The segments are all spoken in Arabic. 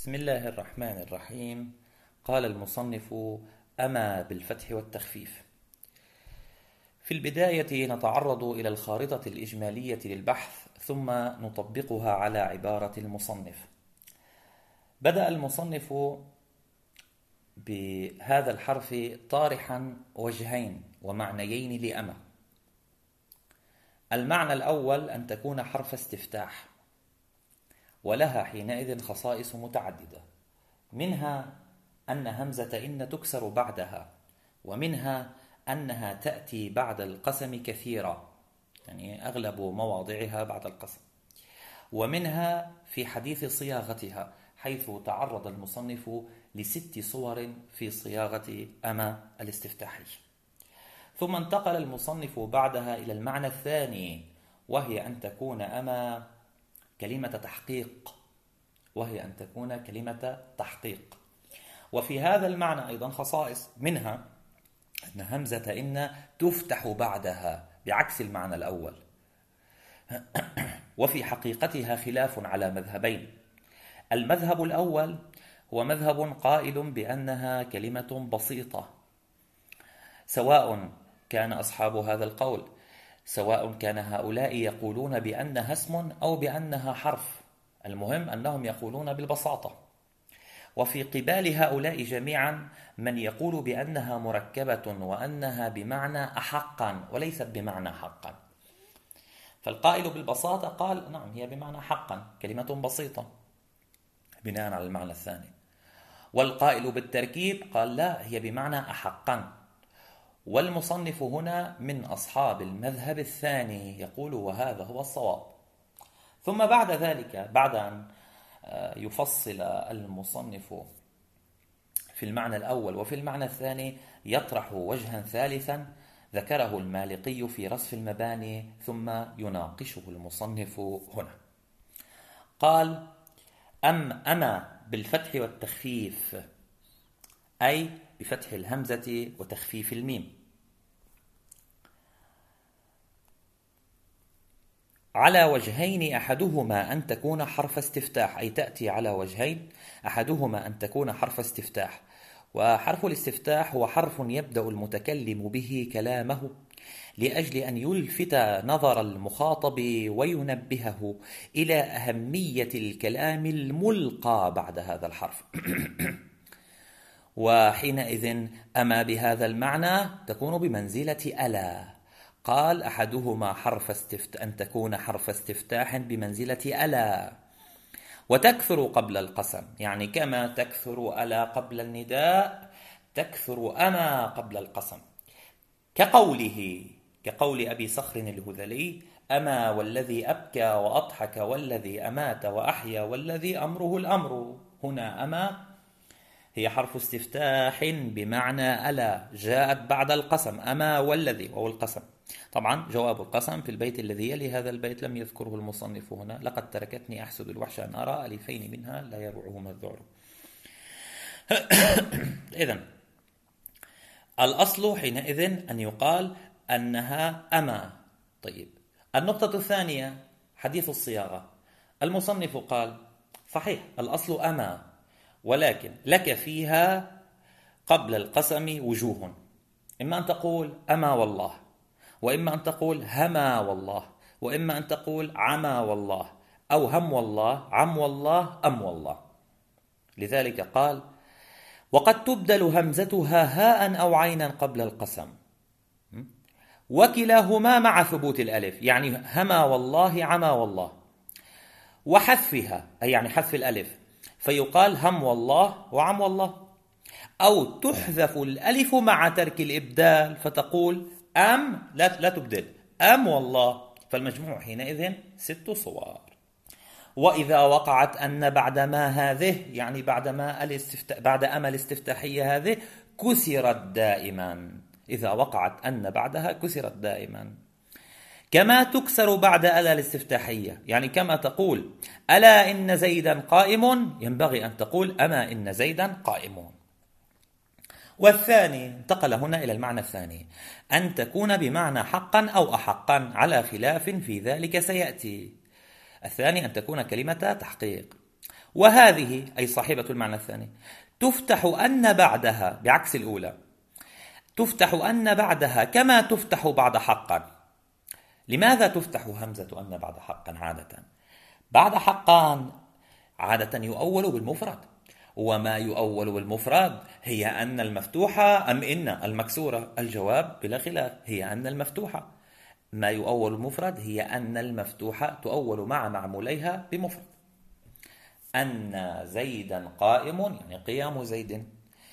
بسم الله الرحمن الرحيم. قال المصنف: أما بالفتح والتخفيف. في البداية نتعرض إلى الخارطة الإجمالية للبحث، ثم نطبقها على عبارة المصنف. بدأ المصنف بهذا الحرف طارحا وجهين ومعنيين لأما. المعنى الأول أن تكون حرف استفتاح، ولها حينئذ خصائص متعددة، منها أن همزة إن تكسر بعدها، ومنها أنها تأتي بعد القسم كثيرا، يعني أغلب مواضعها بعد القسم، ومنها في حديث صياغتها، حيث تعرض المصنف ل6 صور في صياغة أما الاستفتاحي. ثم انتقل المصنف بعدها إلى المعنى الثاني، وهي أن تكون أما كلمة تحقيق، وفي هذا المعنى أيضا خصائص، منها أن همزة إن تفتح بعدها بعكس المعنى الأول، وفي حقيقتها خلاف على مذهبين. المذهب الأول هو مذهب قائل بأنها كلمة بسيطة، سواء كان أصحاب هذا القول، سواء كان هؤلاء يقولون بأنها اسم أو بأنها حرف، المهم أنهم يقولون بالبساطة. وفي قبال هؤلاء جميعا من يقول بأنها مركبة وأنها بمعنى أحقا وليست بمعنى حقا. فالقائل بالبساطة قال نعم، هي بمعنى حقا، كلمة بسيطة، بناء على المعنى الثاني. والقائل بالتركيب قال لا، هي بمعنى أحقا. والمصنف هنا من أصحاب المذهب الثاني، يقول وهذا هو الصواب. ثم بعد ذلك، بعد أن يفصل المصنف في المعنى الأول وفي المعنى الثاني، يطرح وجها ثالثا ذكره المالقي في رصف المباني، ثم يناقشه المصنف هنا. قال: أما بالفتح والتخفيف، أي بفتح الهمزة وتخفيف الميم، على وجهين، أحدهما أن تكون حرف استفتاح، أي تأتي على وجهين، أحدهما أن تكون حرف استفتاح. وحرف الاستفتاح هو حرف يبدأ المتكلم به كلامه لأجل أن يلفت نظر المخاطب وينبهه إلى أهمية الكلام الملقى بعد هذا الحرف. وحينئذ أما بهذا المعنى تكون بمنزلة ألا. قال: أحدهما أن تكون حرف استفتاح بمنزلة ألا، وتكثر قبل القسم، يعني كما تكثر ألا قبل النداء تكثر أما قبل القسم، كقول أبي صخر الهذلي: أما والذي أبكى وأضحك والذي أمات وأحيا والذي أمره الأمر. هنا أما هي حرف استفتاح بمعنى ألا، جاءت بعد القسم، أما والذي، وهو القسم. طبعا جواب القسم في البيت الذي يلي هذا البيت لم يذكره المصنف هنا: لقد تركتني أحسد الوحش أن أرى ألفين منها لا يروعهما الذعر. إذن الأصل حينئذ أن يقال أنها أما. طيب، النقطة الثانية حديث الصياغة. المصنف قال: صحيح الأصل أما، ولكن لك فيها قبل القسم وجوه، إما أن تقول أما والله، وإما أن تقول هما والله، وإما أن تقول عما والله، أو هم والله، عم والله، أم والله. لذلك قال: وقد تبدل همزتها هاء أو عينا قبل القسم، وكلاهما مع ثبوت الألف، يعني هما والله، عما والله، وحذفها، أي يعني حذف الألف، فيقال هم والله وعم والله. أو تحذف الألف مع ترك الإبدال، فتقول أم، لا تبدل، أم والله، فالمجموع حينئذ 6 صور. وإذا وقعت أن بعد ما هذه، يعني بعد أما الاستفتاحية هذه، كسرت دائما. إذا وقعت أن بعدها كسرت دائما، كما تكسر بعد ألا الاستفتاحية، يعني كما تقول ألا إن زيدا قائم، ينبغي أن تقول أما إن زيدا قائم. والثاني، انتقل هنا إلى المعنى الثاني، أن تكون بمعنى حقا أو أحقا، على خلاف في ذلك سيأتي. الثاني أن تكون كلمة تحقيق. وهذه أي صاحبة المعنى الثاني تفتح أن بعدها بعكس الأولى، تفتح أن بعدها كما تفتح بعد حقا. لماذا تفتح همزة أن بعد حقا عادة؟ بعد حقا عادة يؤول بالمفرد، وما يؤول بالمفرد هي أن المفتوحة أم إن المكسورة؟ الجواب بلا خلاف هي أن المفتوحة. ما يؤول المفرد هي أن المفتوحة تؤول مع معموليها بمفرد. أن زيدا قائم يعني قيام زيد.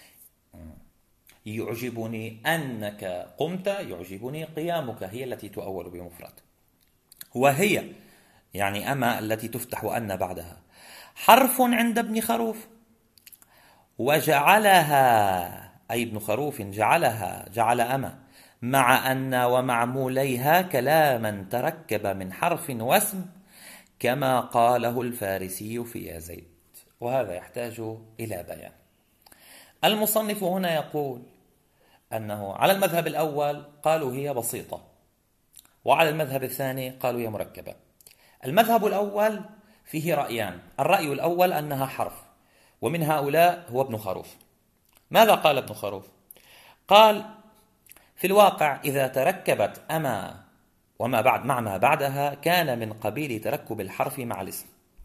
يعجبني أنك قمت يعجبني قيامك، هي التي تؤول بمفرد. وهي يعني أما التي تفتح أن بعدها حرف عند ابن خروف، وجعلها أي ابن خروف جعلها جعل أما مع أن ومعموليها كلاما تركب من حرف واسم كما قاله الفارسي في يا زيد. وهذا يحتاج إلى بيان. المصنف هنا يقول أنه على المذهب الأول قالوا هي بسيطة، وعلى المذهب الثاني قالوا هي مركبة. المذهب الأول فيه رأيان، الرأي الأول أنها حرف، ومن هؤلاء هو ابن خروف. ماذا قال ابن خروف؟ قال في الواقع إذا تركبت أما وما بعد مع ما بعدها كان من قبيل تركب الحرف مع الاسم،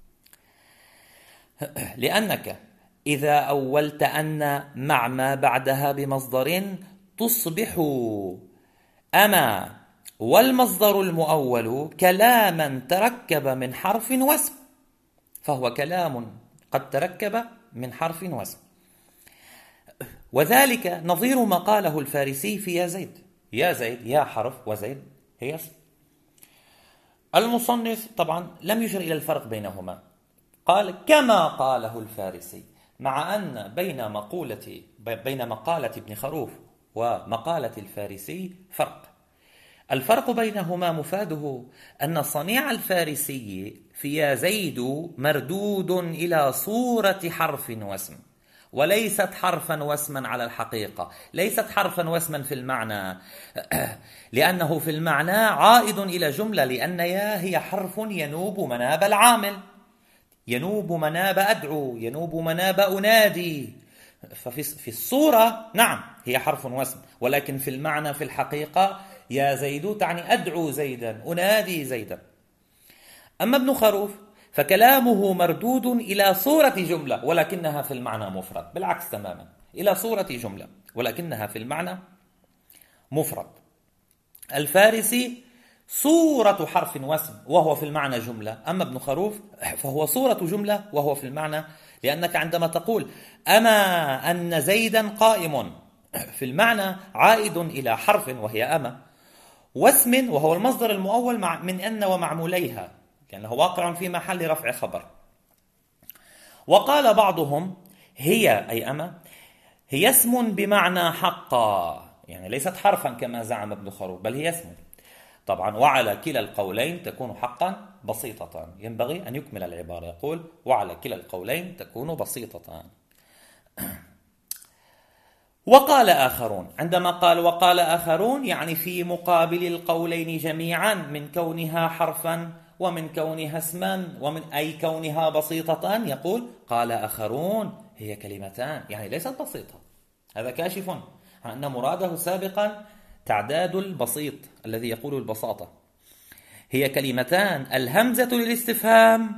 لأنك إذا أولت أن مع ما بعدها بمصدر تصبح أما والمصدر المؤول كلاما تركب من حرف واسم، فهو كلام قد تركب من حرف واسم. وذلك نظير ما قاله الفارسي في يا زيد. يا زيد يا حرف وزيد هي اسم. المصنف طبعا لم يشر إلى الفرق بينهما، قال كما قاله الفارسي، مع أن بين مقالة ابن خروف ومقالة الفارسي فرق. الفرق بينهما مفاده أن صنيع الفارسي في يا زيد مردود إلى صورة حرف واسم، وليست حرفا واسما على الحقيقة، ليست حرفا واسما في المعنى، لأنه في المعنى عائد إلى جملة، لأن يا هي حرف ينوب مناب العامل، ينوب مناب أدعو، ينوب مناب أنادي. ففي الصورة نعم هي حرف واسم، ولكن في المعنى في الحقيقة يا زيد تعني أدعو زيدا، أنادي زيدا. أما ابن خروف فكلامه مردود إلى صورة جملة ولكنها في المعنى مفرد، بالعكس تماما، إلى صورة جملة ولكنها في المعنى مفرد. الفارسي صورة حرف واسم وهو في المعنى جملة، أما ابن خروف فهو صورة جملة وهو في المعنى، لأنك عندما تقول أما أن زيدا قائم في المعنى عائد إلى حرف وهي أما، واسم وهو المصدر المؤول من أن ومعموليها، لأنه واقع في محل رفع خبر. وقال بعضهم هي أي أما هي اسم بمعنى حقا، يعني ليست حرفا كما زعم ابن خروف بل هي اسم. طبعا وعلى كلا القولين تكون حقا بسيطة، ينبغي أن يكمل العبارة، يقول وعلى كلا القولين تكون بسيطة. وقال آخرون، عندما قال وقال آخرون يعني في مقابل القولين جميعا من كونها حرفا ومن كونها اسما ومن أي كونها بسيطة، يقول قال آخرون هي كلمتان يعني ليست بسيطة. هذا كاشف عن أن مراده سابقا تعداد البسيط الذي يقول البساطة. هي كلمتان الهمزة للاستفهام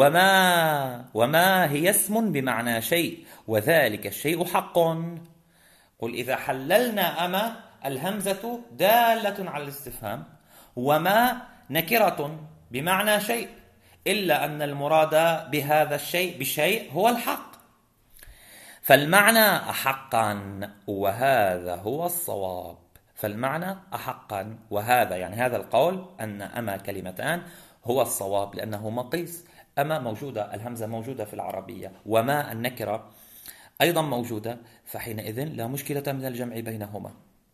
وما هي اسم بمعنى شيء، وذلك الشيء حق. قل إذا حللنا أما الهمزة دالة على الاستفهام، وما نكرة بمعنى شيء، إلا أن المراد بهذا الشيء بشيء هو الحق، فالمعنى أحقا وهذا هو الصواب. فالمعنى أحقا وهذا يعني هذا القول أن أما كلمتان هو الصواب، لأنه مقيس. أما موجودة، الهمزة موجودة في العربية، وما النكرة أيضا موجودة، فحينئذ لا مشكلة من الجمع بينهما.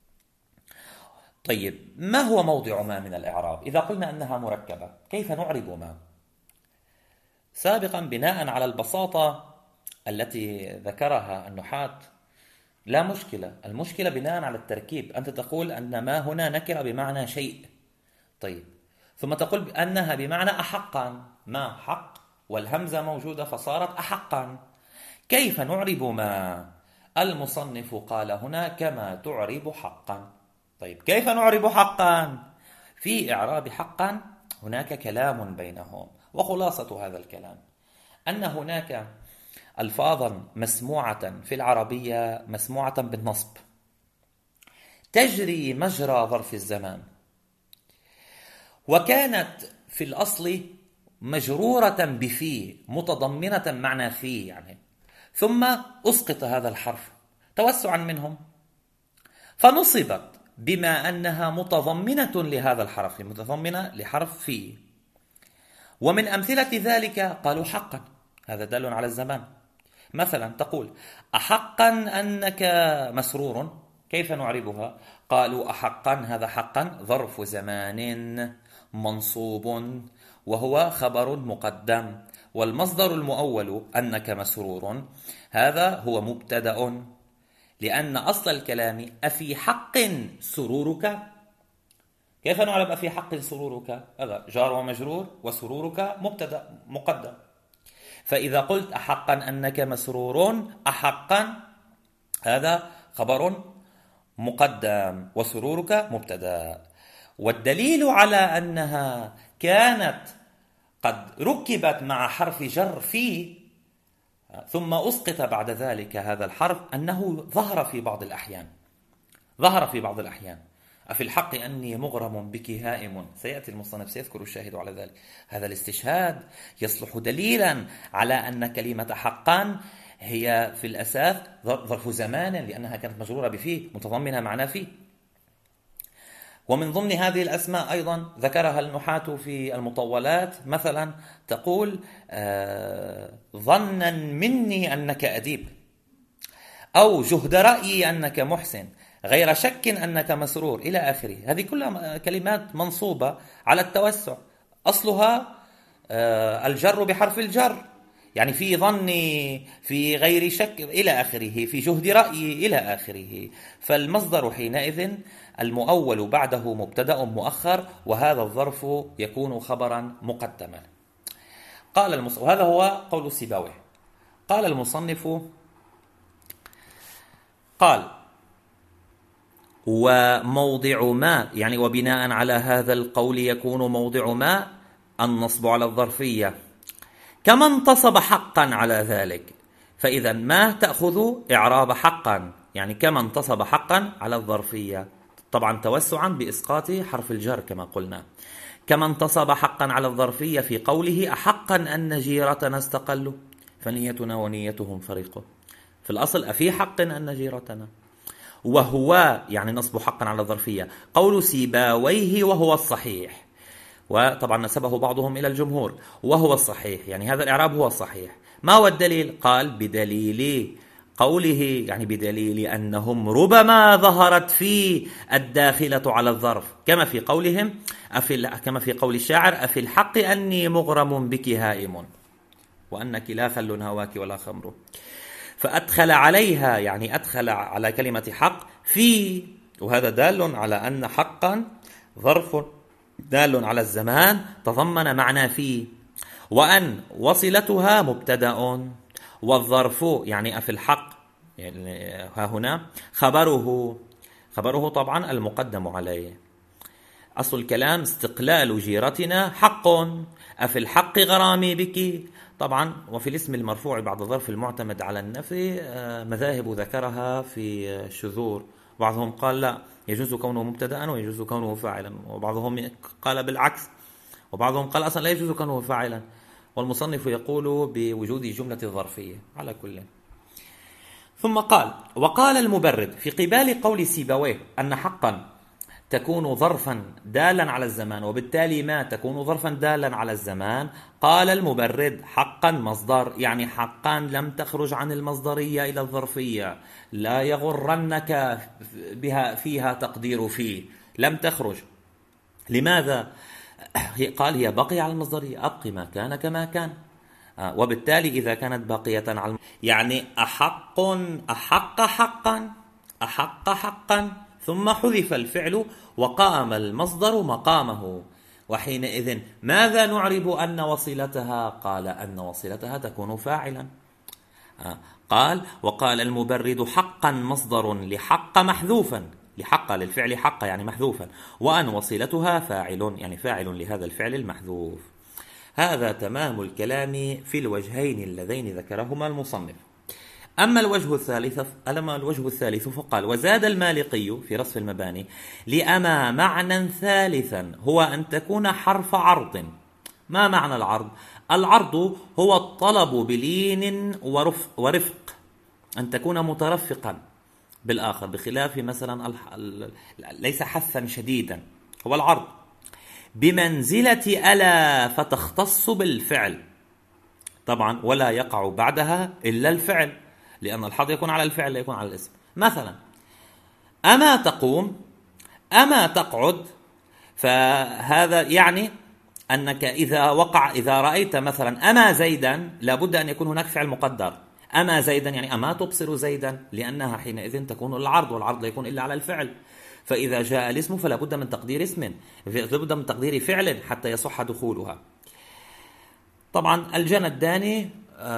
طيب ما هو موضع ما من الإعراب؟ إذا قلنا أنها مركبة كيف نعرب ما؟ سابقا بناء على البساطة التي ذكرها النحاة لا مشكلة، المشكلة بناء على التركيب. أنت تقول أن ما هنا نكرة بمعنى شيء، طيب ثم تقول أنها بمعنى أحقا، ما حق والهمزة موجودة فصارت أحقا. كيف نعرب ما؟ المصنف قال هنا كما تعرب حقا. طيب كيف نعرب حقا؟ في إعراب حقا هناك كلام بينهم، وخلاصة هذا الكلام أن هناك ألفاظا مسموعة في العربية مسموعة بالنصب تجري مجرى ظرف الزمان، وكانت في الأصل مجرورة بفي متضمنة معنى في يعني، ثم أسقط هذا الحرف توسعا منهم فنصبت بما أنها متضمنة لهذا الحرف، متضمنة لحرف في. ومن أمثلة ذلك قالوا حقا، هذا دال على الزمان. مثلا تقول أحقا أنك مسرور، كيف نعربها؟ قالوا أحقا، هذا حقا ظرف زمان منصوب وهو خبر مقدم، والمصدر المؤول أنك مسرور هذا هو مبتدأ، لأن أصل الكلام أفي حق سرورك. كيف نعرب أفي حق سرورك؟ هذا جار ومجرور، وسرورك مبتدأ مقدم. فإذا قلت أحقا أنك مسرور، أحقا هذا خبر مقدم وسرورك مبتدأ. والدليل على أنها كانت قد ركبت مع حرف جر في ثم أسقط بعد ذلك هذا الحرف أنه ظهر في بعض الأحيان. أفي الحق أني مغرم بك هائم، سيأتي المصنف سيذكر الشاهد على ذلك. هذا الاستشهاد يصلح دليلا على أن كلمة حقا هي في الأساس ظرف زمان، لأنها كانت مجرورة بفيه متضمنة معنى فيه. ومن ضمن هذه الأسماء أيضا ذكرها النحاة في المطولات، مثلا تقول ظنا مني أنك أديب، أو جهد رأيي أنك محسن، غير شك أنك مسرور، إلى آخره. هذه كلها كلمات منصوبة على التوسع، أصلها الجر بحرف الجر، يعني في ظني، في غير شك، إلى آخره، في جهد رأيي، إلى آخره. فالمصدر حينئذ المؤول بعده مبتدأ مؤخر، وهذا الظرف يكون خبرا مقدما. وهذا هو قول سيبويه. قال المصنف قال وموضع ما، يعني وبناء على هذا القول يكون موضع ما النصب على الظرفية كما انتصب حقا على ذلك. فإذا ما تأخذ إعراب حقا، يعني كما انتصب حقا على الظرفية، طبعا توسعا بإسقاط حرف الجر كما قلنا. كما انتصب حقا على الظرفية في قوله أحقا أن جيرتنا استقلوا فنيتنا ونيتهم فريق. في الأصل أفي حق أن جيرتنا، وهو يعني نصب حقا على الظرفية قول سيباويه وهو الصحيح، وطبعا نسبه بعضهم إلى الجمهور، وهو الصحيح يعني هذا الإعراب هو الصحيح. ما هو الدليل؟ قال بدليل قوله، يعني بدليل أنهم ربما ظهرت في الداخلة على الظرف، كما في قولهم كما في قول الشاعر أفي الحق أني مغرم بك هائم وأنك لا خل هواك ولا خمر. فأدخل عليها، يعني أدخل على كلمة حق في، وهذا دال على أن حقا ظرف دال على الزمان تضمن معنى في، وأن وصلتها مبتدأ، والظرف يعني أفي الحق يعني ها هنا خبره طبعا المقدم عليه. أصل الكلام استقلال جيرتنا حق، أفي الحق غرامي بك. طبعا وفي الاسم المرفوع بعد الظرف المعتمد على النفي مذاهب ذكرها في الشذور، بعضهم قال لا يجوز كونه مبتدأ ويجوز كونه فاعلا، وبعضهم قال بالعكس، وبعضهم قال أصلا لا يجوز كونه فاعلا، والمصنف يقول بوجود جملة ظرفية على كل. ثم قال وقال المبرد في قبال قول سيبويه أن حقا تكون ظرفا دالا على الزمان، وبالتالي ما تكون ظرفا دالا على الزمان. قال المبرد حقا مصدر، يعني حقا لم تخرج عن المصدرية إلى الظرفية، لا يغرنك بها فيها تقدير فيه، لم تخرج. لماذا؟ قال هي بقي على المصدرية، أبقي ما كان كما كان، وبالتالي إذا كانت باقية على يعني أحق حقا ثم حذف الفعل وقام المصدر مقامه. وحينئذ ماذا نعرب أن وصلتها؟ قال أن وصلتها تكون فاعلا. قال وقال المبرد حقا مصدر لحق محذوفا، لحق للفعل حق يعني محذوفا، وأن وصلتها فاعل يعني فاعل لهذا الفعل المحذوف. هذا تمام الكلام في الوجهين اللذين ذكرهما المصنف. أما الوجه الثالث فقال وزاد المالقي في رصف المباني لأما معنى ثالثا هو أن تكون حرف عرض. ما معنى العرض؟ العرض هو الطلب بلين ورفق، أن تكون مترفقا بالآخر، بخلاف مثلا ليس حثا شديدا. هو العرض بمنزلة ألا فتختص بالفعل طبعا، ولا يقع بعدها إلا الفعل، لأن الحظ يكون على الفعل لا يكون على الاسم. مثلا أما تقوم، أما تقعد، فهذا يعني أنك إذا رأيت مثلا أما زيدا لابد أن يكون هناك فعل مقدر. أما زيدا يعني أما تبصر زيدا، لأنها حينئذ تكون العرض، والعرض لا يكون إلا على الفعل. فإذا جاء الاسم فلا بد من تقدير اسم، فلا بد من تقدير فعل حتى يصح دخولها. طبعا الجنداني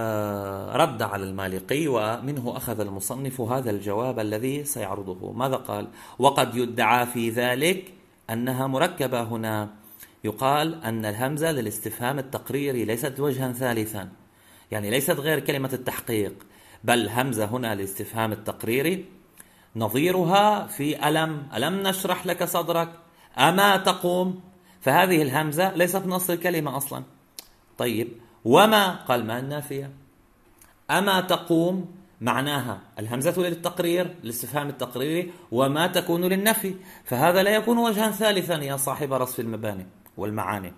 رد على المالقي، ومنه أخذ المصنف هذا الجواب الذي سيعرضه. ماذا قال؟ وقد يدعى في ذلك أنها مركبة. هنا يقال أن الهمزة للاستفهام التقريري ليست وجها ثالثا، يعني ليست غير كلمة التحقيق، بل همزة هنا للاستفهام التقريري نظيرها في ألم نشرح لك صدرك، أما تقوم، فهذه الهمزة ليست من أصل الكلمة أصلا. طيب وما؟ قال ما النافية. أما تقوم معناها الهمزة للتقرير للاستفهام التقريري، وما تكون للنفي، فهذا لا يكون وجها ثالثا يا صاحب رصف المباني والمعاني.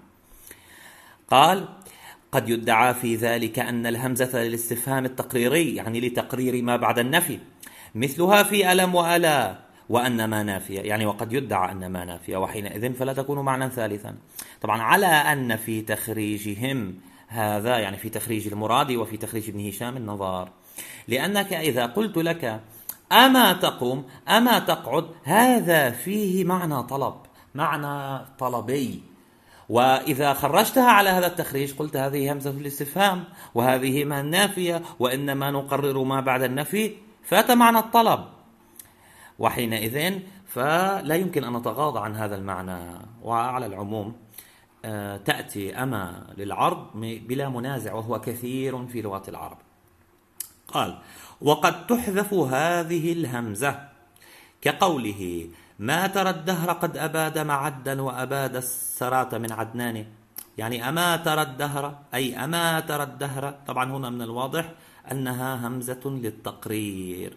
قال قد يدعى في ذلك أن الهمزة للاستفهام التقريري يعني لتقرير ما بعد النفي، مثلها في ألم وألا، وأن ما نافية يعني وقد يدعى أن ما نافية، وحينئذ فلا تكون معنى ثالثا. طبعا على أن في تخريجهم هذا يعني في تخريج المراد وفي تخريج ابن هشام النظار، لأنك إذا قلت لك أما تقوم أما تقعد هذا فيه معنى طلب، معنى طلبي، وإذا خرجتها على هذا التخريج قلت هذه همزة الاستفهام وهذه ما النافية وإنما نقرر ما بعد النفي، فات معنى الطلب، وحينئذ فلا يمكن أن نتغاضى عن هذا المعنى. وعلى العموم تأتي أما للعرض بلا منازع، وهو كثير في لغة العرب. قال وقد تحذف هذه الهمزة كقوله ما ترى الدهر قد أباد معدا وأباد السرات من عدنان، يعني أما ترى الدهر أي أما ترى الدهر. طبعا هنا من الواضح أنها همزة للتقرير.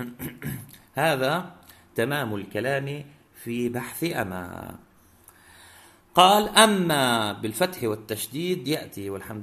هذا تمام الكلام في بحث أما. قال أما بالفتح والتشديد يأتي، والحمد